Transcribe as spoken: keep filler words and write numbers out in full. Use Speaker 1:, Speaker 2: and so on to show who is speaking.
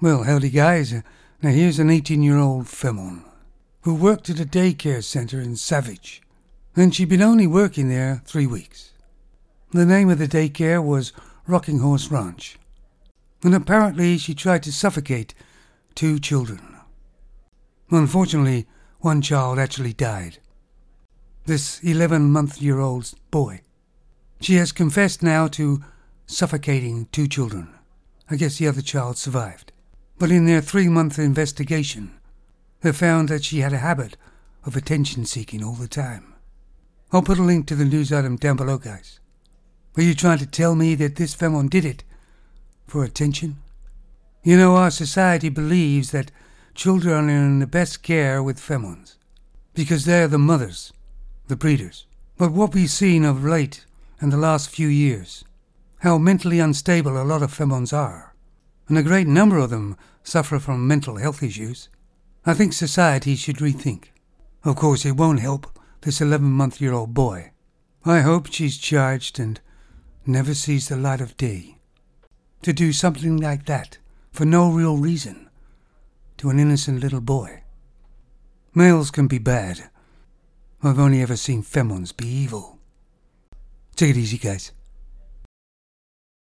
Speaker 1: Well, howdy guys. Now here's an eighteen-year-old femon who worked at a daycare center in Savage, and she'd been only working there three weeks. The name of the daycare was Rocking Horse Ranch, and apparently she tried to suffocate two children. Unfortunately, one child actually died. This eleven-month-year-old boy. She has confessed now to suffocating two children. I guess the other child survived. But in their three-month investigation, they found that she had a habit of attention-seeking all the time. I'll put a link to the news item down below, guys. Are you trying to tell me that this femon did it for attention? You know, our society believes that children are in the best care with femons, because they're the mothers, the breeders. But what we've seen of late in the last few years, how mentally unstable a lot of femons are, and a great number of them suffer from mental health issues, I think society should rethink. Of course, it won't help this eleven-month-year-old boy. I hope she's charged and never sees the light of day. To do something like that for no real reason to an innocent little boy. Males can be bad. I've only ever seen femons be evil. Take it easy, guys.